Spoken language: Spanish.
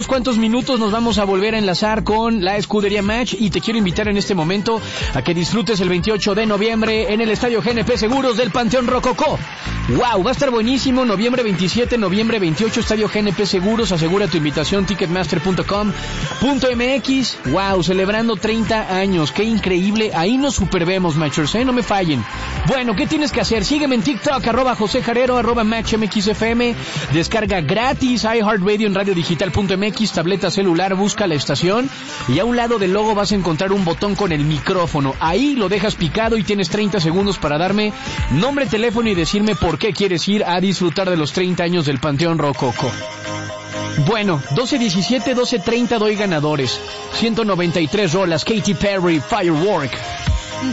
unos cuantos minutos nos vamos a volver a enlazar con la Escudería Match y te quiero invitar en este momento a que disfrutes el 28 de noviembre en el Estadio GNP Seguros del Panteón Rococó. ¡Wow! Va a estar buenísimo. Noviembre 27, noviembre 28, Estadio GNP Seguros. Asegura tu invitación, ticketmaster.com.mx. ¡Wow! Celebrando 30 años. ¡Qué increíble! Ahí nos supervemos, Matchers, no me fallen. Bueno, ¿qué tienes que hacer? Sígueme en TikTok, @JoséJarero, @MatchMXFM. Descarga gratis iHeartRadio en radiodigital.mx, tableta celular, busca la estación y a un lado del logo vas a encontrar un botón con el micrófono. Ahí lo dejas picado y tienes 30 segundos para darme nombre, teléfono y decirme por qué quieres ir a disfrutar de los 30 años del Panteón Rococó. Bueno, 12:17, 12:30 doy ganadores. 193 rolas, Katy Perry, Firework.